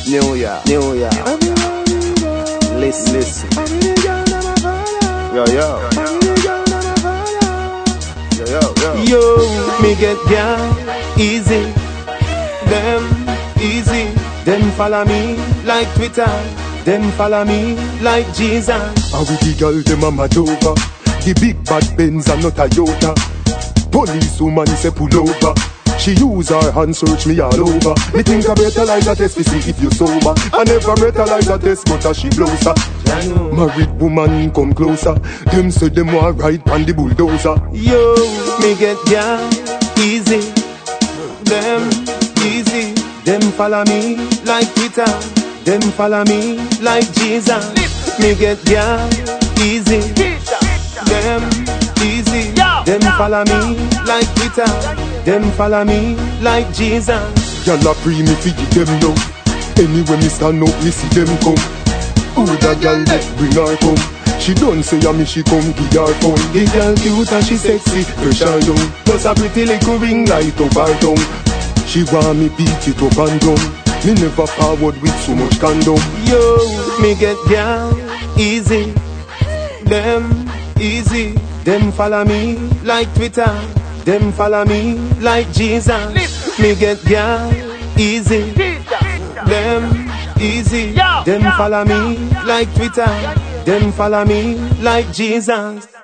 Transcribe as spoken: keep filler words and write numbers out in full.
New York, New York. Listen, listen. Yo, yo. Yo, yo, yo. Yo, me get girl easy. Them easy. Them follow me like Twitter. Them follow me like Jesus. And with the girl, them a mad over. The big bad Benz and not Toyota. Police woman say pull over. She use her hand search me all over. Me think I better like that test to see if you sober. I never better like that test but as she closer. Married woman come closer. Them say them want ride on the bulldozer. Yo, me get girl easy. Them easy. Them follow me like Twitter. Them follow me like Jesus. Me get girl easy. Them easy. Them follow me like Twitter. Them follow me like Jesus. Y'all a free me fi give them love. Anyway me stand up, me see them come. Who that girl let bring her come? She don't say a me she come give her phone. The girl cute and she sexy, pressure young. Plus a pretty little ring light up her tongue. She want me beat it up and down. Me never forward with so much condom. Yo, me get girl easy. Them easy. Them follow me like Twitter. Them follow me like Jesus. Me get girl easy. Them easy. Them follow me like Twitter. Them follow me like Jesus.